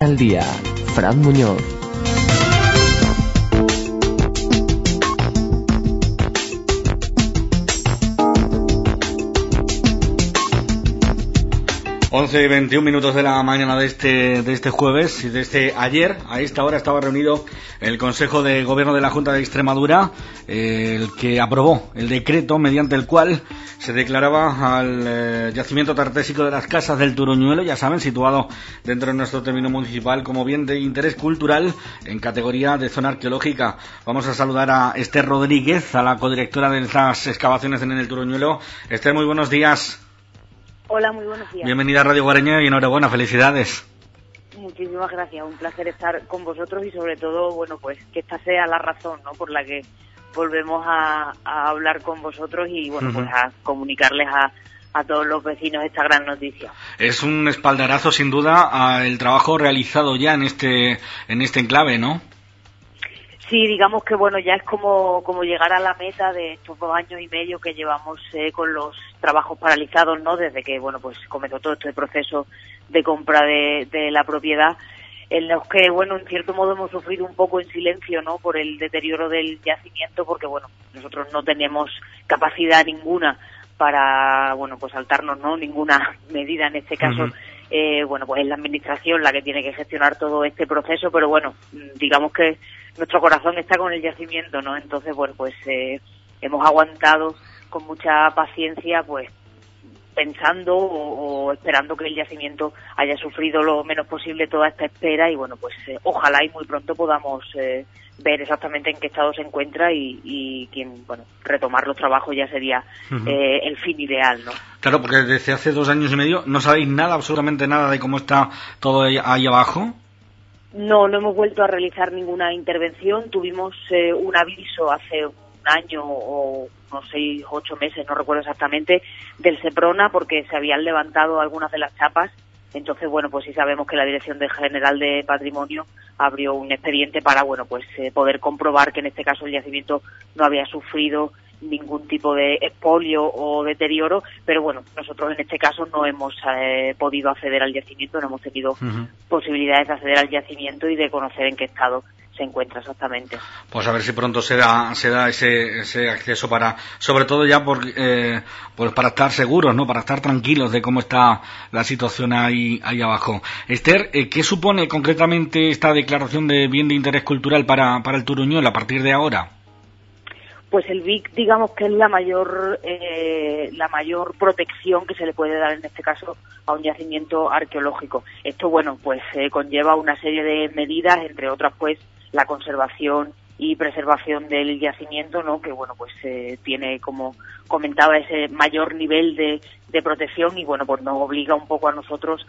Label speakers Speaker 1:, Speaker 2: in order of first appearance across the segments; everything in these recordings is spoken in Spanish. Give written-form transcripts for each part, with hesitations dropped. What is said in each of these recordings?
Speaker 1: al Día. Fran Muñoz.
Speaker 2: Once y 21 minutos de la mañana de este jueves y desde ayer a esta hora estaba reunido el Consejo de Gobierno de la Junta de Extremadura, el que aprobó el decreto mediante el cual se declaraba al yacimiento tartésico de las Casas del Turuñuelo, ya saben, situado dentro de nuestro término municipal como bien de interés cultural en categoría de zona arqueológica. Vamos a saludar a Esther Rodríguez, a la codirectora de estas excavaciones en el Turuñuelo. Esther, muy buenos días.
Speaker 3: Hola, muy buenos días.
Speaker 2: Bienvenida a Radio Guareña y enhorabuena, felicidades.
Speaker 3: Muchísimas gracias, un placer estar con vosotros y sobre todo, bueno, pues que esta sea la razón, ¿no?, por la que volvemos a hablar con vosotros y, bueno, pues a comunicarles a todos los vecinos esta gran noticia.
Speaker 2: Es un espaldarazo, sin duda, al trabajo realizado ya en este enclave, ¿no?
Speaker 3: Sí, digamos que bueno, ya es como llegar a la meta de estos 2 años y medio que llevamos con los trabajos paralizados, ¿no? Desde que, bueno, pues comenzó todo este proceso de compra de la propiedad, en los que, bueno, en cierto modo hemos sufrido un poco en silencio, ¿no?, por el deterioro del yacimiento, porque, bueno, nosotros no tenemos capacidad ninguna para, bueno, pues saltarnos, ¿no?, ninguna medida en este caso. Bueno, pues es la administración la que tiene que gestionar todo este proceso, pero bueno, digamos que nuestro corazón está con el yacimiento, ¿no? Entonces, bueno, pues hemos aguantado con mucha paciencia, pues pensando o esperando que el yacimiento haya sufrido lo menos posible toda esta espera y, bueno, pues ojalá y muy pronto podamos ver exactamente en qué estado se encuentra y quien, bueno, retomar los trabajos ya sería el fin ideal, ¿no?
Speaker 2: Claro, porque desde hace 2 años y medio no sabéis nada, absolutamente nada de cómo está todo ahí abajo.
Speaker 3: No hemos vuelto a realizar ninguna intervención. Tuvimos un aviso hace un año o unos 6, 8 meses, no recuerdo exactamente, del Seprona porque se habían levantado algunas de las chapas. Entonces, bueno, pues sí sabemos que la Dirección General de Patrimonio abrió un expediente para, bueno, pues poder comprobar que en este caso el yacimiento no había sufrido ningún tipo de expolio o deterioro, pero bueno, nosotros en este caso no hemos podido acceder al yacimiento, no hemos tenido posibilidades de acceder al yacimiento y de conocer en qué estado se encuentra exactamente.
Speaker 2: Pues a ver si pronto se da ese acceso para, sobre todo ya pues para estar seguros, ¿no?, para estar tranquilos de cómo está la situación ahí abajo. Esther, ¿qué supone concretamente esta declaración de bien de interés cultural para el Turuñuelo a partir de ahora?
Speaker 3: Pues el BIC, digamos que es la mayor protección que se le puede dar en este caso a un yacimiento arqueológico. Esto, bueno, pues conlleva una serie de medidas, entre otras, pues la conservación y preservación del yacimiento, ¿no?, que, bueno, pues tiene, como comentaba, ese mayor nivel de protección y, bueno, pues nos obliga un poco a nosotros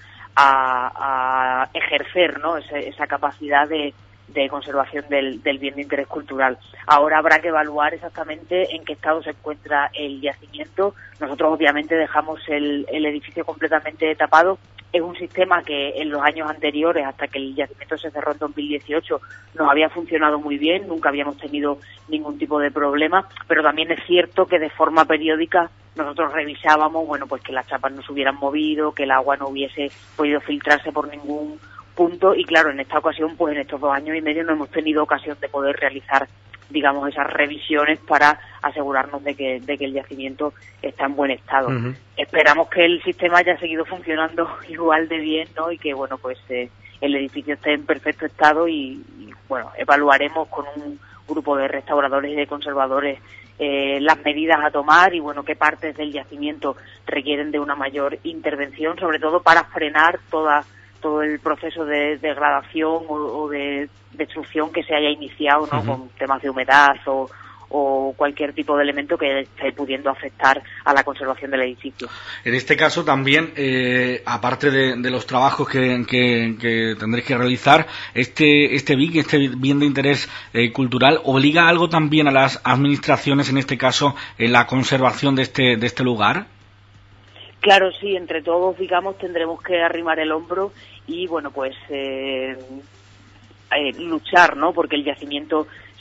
Speaker 3: a ejercer, ¿no?, esa capacidad de conservación del bien de interés cultural. Ahora habrá que evaluar exactamente en qué estado se encuentra el yacimiento. Nosotros obviamente dejamos el edificio completamente tapado. Es un sistema que en los años anteriores, hasta que el yacimiento se cerró en 2018, nos había funcionado muy bien, nunca habíamos tenido ningún tipo de problema, pero también es cierto que de forma periódica nosotros revisábamos, bueno, pues que las chapas no se hubieran movido, que el agua no hubiese podido filtrarse por ningún punto y, claro, en esta ocasión, pues en estos 2 años y medio no hemos tenido ocasión de poder realizar, digamos, esas revisiones para asegurarnos de que el yacimiento está en buen estado. Esperamos que el sistema haya seguido funcionando igual de bien, ¿no?, y que, bueno, pues el edificio esté en perfecto estado y, bueno, evaluaremos con un grupo de restauradores y de conservadores las medidas a tomar y, bueno, qué partes del yacimiento requieren de una mayor intervención, sobre todo para frenar todo el proceso de degradación o de destrucción que se haya iniciado, ¿no?, con temas de humedad o cualquier tipo de elemento que esté pudiendo afectar a la conservación del edificio.
Speaker 2: En este caso también, aparte de los trabajos que tendréis que realizar, este BIC, este bien de interés cultural, obliga algo también a las administraciones, en este caso, en la conservación de este lugar.
Speaker 3: Claro, sí, entre todos, digamos, tendremos que arrimar el hombro y, bueno, pues luchar, ¿no?, porque el yacimiento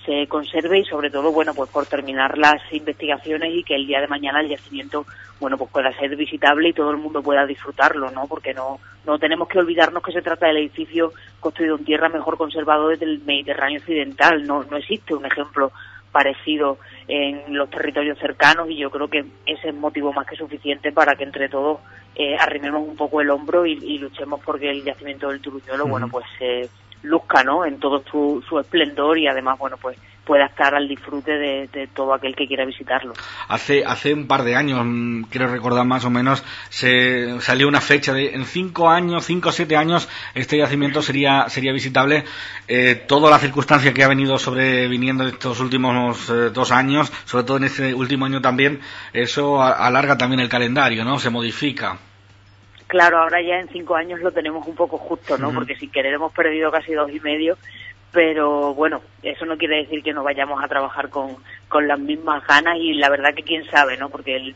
Speaker 3: se conserve y sobre todo, bueno, pues por terminar las investigaciones y que el día de mañana el yacimiento, bueno, pues pueda ser visitable y todo el mundo pueda disfrutarlo, ¿no? Porque no tenemos que olvidarnos que se trata del edificio construido en tierra mejor conservado desde el Mediterráneo occidental. No existe un ejemplo parecido en los territorios cercanos y yo creo que ese es motivo más que suficiente para que entre todos arrimemos un poco el hombro y luchemos porque el yacimiento del Turuñuelo, bueno, pues luzca, ¿no?, en todo su esplendor y además, bueno, pues pueda estar al disfrute de todo aquel que quiera visitarlo.
Speaker 2: Hace un par de años, quiero recordar más o menos, se salió una fecha de en 5 o 7 años este yacimiento sería visitable. Toda la circunstancia que ha venido sobreviniendo estos últimos 2 años, sobre todo en este último año también, eso alarga también el calendario, ¿no? Se modifica.
Speaker 3: Claro, ahora ya en 5 años lo tenemos un poco justo, ¿no? Porque sin querer hemos perdido casi 2 y medio, pero bueno, eso no quiere decir que no vayamos a trabajar con las mismas ganas y la verdad que quién sabe, ¿no? Porque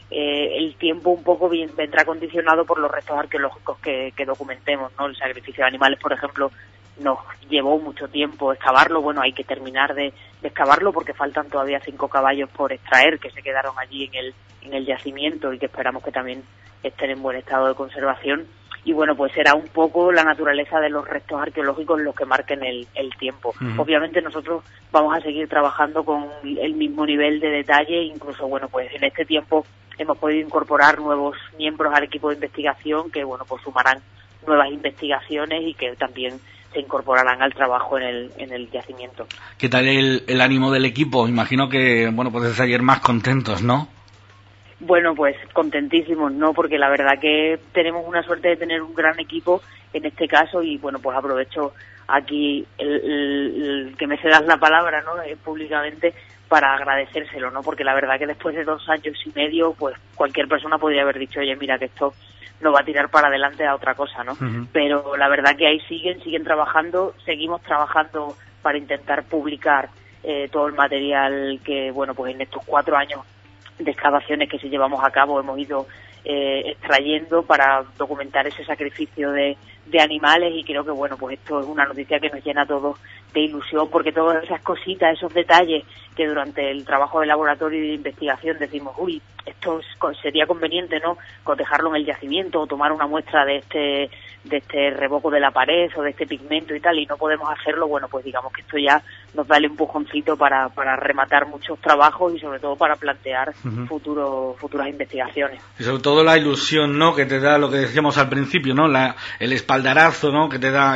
Speaker 3: el tiempo un poco vendrá condicionado por los restos arqueológicos que documentemos, ¿no? El sacrificio de animales, por ejemplo, nos llevó mucho tiempo excavarlo. Bueno, hay que terminar de excavarlo porque faltan todavía 5 caballos por extraer que se quedaron allí en el yacimiento y que esperamos que también estén en buen estado de conservación. Y bueno, pues será un poco la naturaleza de los restos arqueológicos los que marquen el tiempo. Obviamente nosotros vamos a seguir trabajando con el mismo nivel de detalle, incluso, bueno, pues en este tiempo hemos podido incorporar nuevos miembros al equipo de investigación que, bueno, pues sumarán nuevas investigaciones y que también se incorporarán al trabajo en el yacimiento.
Speaker 2: ¿Qué tal el ánimo del equipo? Imagino que, bueno, pues desde ayer más contentos, ¿no?
Speaker 3: Bueno, pues contentísimos, ¿no? Porque la verdad que tenemos una suerte de tener un gran equipo en este caso y, bueno, pues aprovecho aquí el que me cedas la palabra, ¿no?, públicamente para agradecérselo, ¿no? Porque la verdad que después de 2 años y medio, pues cualquier persona podría haber dicho, oye, mira que esto no va a tirar para adelante a otra cosa, ¿no? Pero la verdad que ahí siguen trabajando, seguimos trabajando para intentar publicar todo el material que, bueno, pues en estos 4 años de excavaciones que se llevamos a cabo hemos ido extrayendo para documentar ese sacrificio de animales y creo que, bueno, pues esto es una noticia que nos llena a todos de ilusión porque todas esas cositas, esos detalles que durante el trabajo de laboratorio y de investigación decimos, uy, esto sería conveniente, ¿no?, cotejarlo en el yacimiento o tomar una muestra de este revoco de la pared o de este pigmento y tal, y no podemos hacerlo. Bueno, pues digamos que esto ya nos da el empujoncito para rematar muchos trabajos y sobre todo para plantear futuras investigaciones.
Speaker 2: Y sobre todo la ilusión, ¿no?, que te da lo que decíamos al principio, ¿no?, el espaldarazo, ¿no?, que te da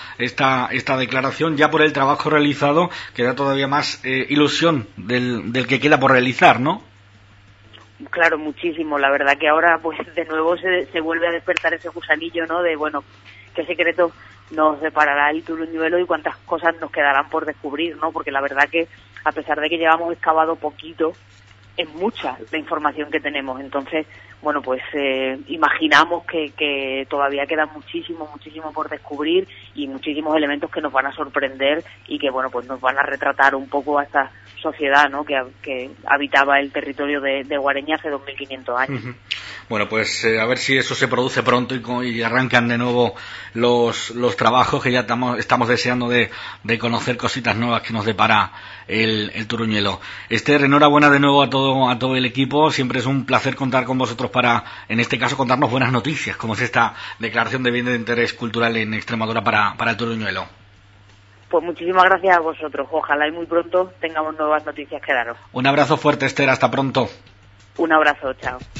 Speaker 2: esta declaración ya por el trabajo realizado, que da todavía más ilusión del que queda por realizar, ¿no?
Speaker 3: Claro, muchísimo. La verdad que ahora, pues de nuevo se vuelve a despertar ese gusanillo, ¿no?, de, bueno, qué secreto nos deparará el Turuñuelo y cuántas cosas nos quedarán por descubrir, ¿no? Porque la verdad que, a pesar de que llevamos excavado poquito, es mucha la información que tenemos. Entonces, bueno, pues imaginamos que todavía queda muchísimo por descubrir y muchísimos elementos que nos van a sorprender y que, bueno, pues nos van a retratar un poco a esta sociedad, ¿no?, que habitaba el territorio de Guareña hace 2500 años.
Speaker 2: Bueno, pues a ver si eso se produce pronto y arrancan de nuevo los trabajos que ya estamos deseando de conocer cositas nuevas que nos depara el Turuñuelo. Esther, enhorabuena de nuevo a todo el equipo. Siempre es un placer contar con vosotros para, en este caso, contarnos buenas noticias, como es esta declaración de bien de interés cultural en Extremadura para el Turuñuelo.
Speaker 3: Pues muchísimas gracias a vosotros. Ojalá y muy pronto tengamos nuevas noticias que daros.
Speaker 2: Un abrazo fuerte, Esther. Hasta pronto.
Speaker 3: Un abrazo. Chao.